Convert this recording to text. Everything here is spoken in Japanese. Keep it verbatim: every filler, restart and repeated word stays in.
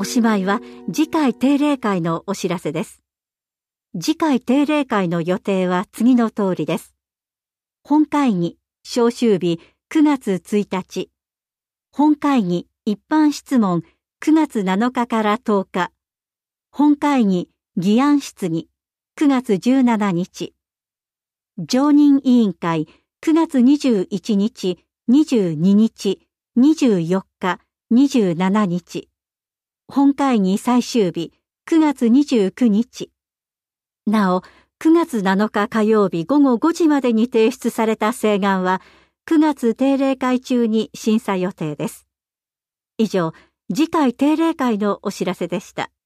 おしまいは次回定例会のお知らせです。次回定例会の予定は次の通りです。本会議、召集日くがつついたち。本会議、一般質問くがつなのかからとおか。本会議、議案質疑くがつじゅうしちにち。常任委員会くがつにじゅういちにち、にじゅうににち、にじゅうよっか、にじゅうしちにち。本会議最終日くがつにじゅうくにち。なお、くがつなのか火曜日ごごごじまでに提出された請願は、くがつ定例会中に審査予定です。以上、次回定例会のお知らせでした。